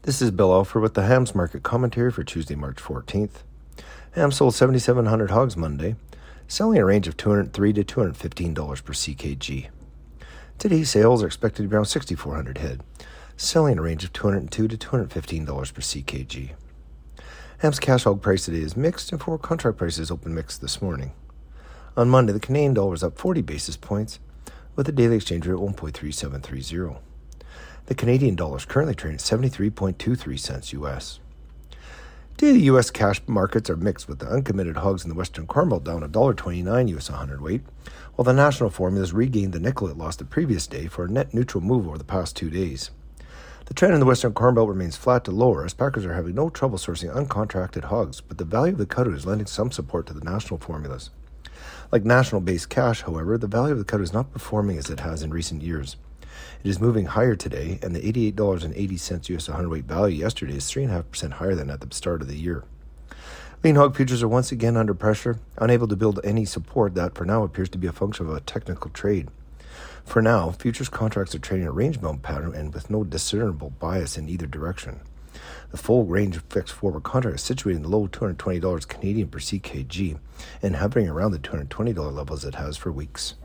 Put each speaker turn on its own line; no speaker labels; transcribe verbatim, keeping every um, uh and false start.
This is Bill Alford with the Hams Market Commentary for Tuesday, March fourteenth. Hams sold seventy-seven hundred hogs Monday, selling a range of two hundred three dollars to two hundred fifteen dollars per C K G. Today, sales are expected to be around sixty-four hundred head, selling a range of two hundred two dollars to two hundred fifteen dollars per C K G. Hams cash hog price today is mixed, and forward contract prices open mixed this morning. On Monday, the Canadian dollar is up forty basis points, with a daily exchange rate at one point three seven three zero. The Canadian dollar is currently trading at seventy-three point two three cents U S. Today, the U S cash markets are mixed, with the uncommitted hogs in the Western Corn Belt down one dollar twenty-nine U S a hundredweight, while the national formulas regained the nickel it lost the previous day for a net neutral move over the past two days. The trend in the Western Corn Belt remains flat to lower as packers are having no trouble sourcing uncontracted hogs, but the value of the cutout is lending some support to the national formulas. Like national-based cash, however, the value of the cutout is not performing as it has in recent years. It is moving higher today, and the eighty-eight dollars and eighty cents U S a hundredweight value yesterday is three point five percent higher than at the start of the year. Lean hog futures are once again under pressure, unable to build any support that for now appears to be a function of a technical trade. For now, futures contracts are trading a range-bound pattern and with no discernible bias in either direction. The full range of fixed forward contract is situated in the low two hundred twenty dollars Canadian per C K G and hovering around the two hundred twenty dollars levels it has for weeks.